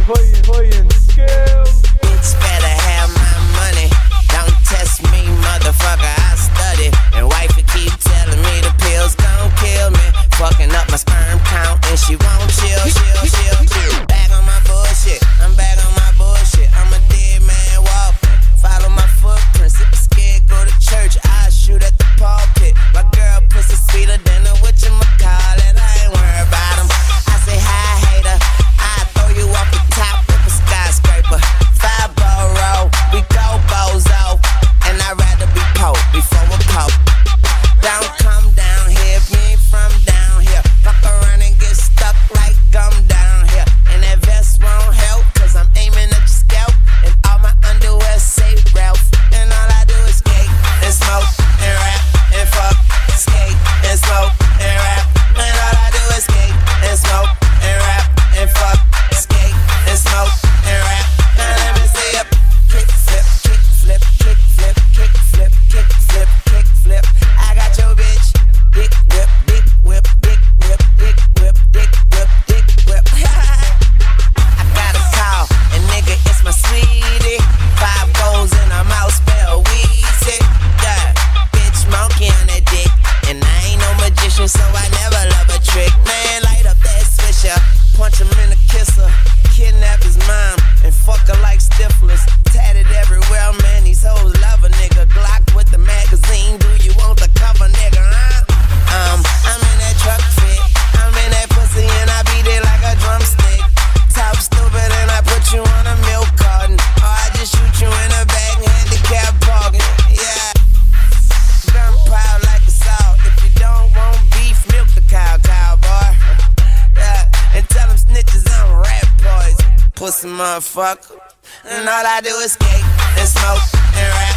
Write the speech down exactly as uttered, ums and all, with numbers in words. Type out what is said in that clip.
playing, playing scale. Bitch better have my money. Don't test me, motherfucker, I study. And wifey keep telling me the pills gon' kill me. Fucking up my sperm count and she won't chill, chill, chill, chill. Back on my bullshit, I'm back on my bullshit. I'm a dead man walking. Follow my footprints, if you're scared, go to church. I shoot at the pulpit. My girl pussy sweeter than a whatchamacallit. I ain't worried about them. I say hi, hater. I throw you off the top of a skyscraper. Five ball roll, we go bozo. And I'd rather be Pope before a Pope. Don't come down here if you ain't from down here. Fuck around and get stuck like gum down here. And that vest won't help, cause I'm aiming at your scalp. And all my underwear say Ralph. And all I do is skate and smoke and rap and fuck. Skate and smoke and rap. And all I do is skate and smoke and rap and fuck. Skate and smoke and rap. Now let me see ya. Kick flip, kick flip, kick flip, kick flip, kick flip, kick flip. I got your bitch. Dick whip, dick whip, dick whip, dick whip, dick whip, dick whip. I got a call, and nigga, it's my sweetie. Five goals in her mouth, spell Weezy. Yeah, bitch monkey on that dick. And I ain't no magician, so I never love a trick. Man, light up that swisher. Punch him in the kisser. Kidnap his mom and fuck her like stiflers. Tatted everywhere, man, these hoes love a nigga. Glock with the magazine, do you want the cover, nigga, huh? Um, I'm in that truck fit. I'm in that pussy and I beat it like a drumstick. Top stupid and I put you on a milk carton. Or I just shoot you in the back, handicap parking. Yeah. Gunpowder like a salt. If you don't want beef, milk the cow, cowboy. Yeah. And tell them snitches I'm rat poison. Pussy motherfucker. And all I do is skate and smoke and rap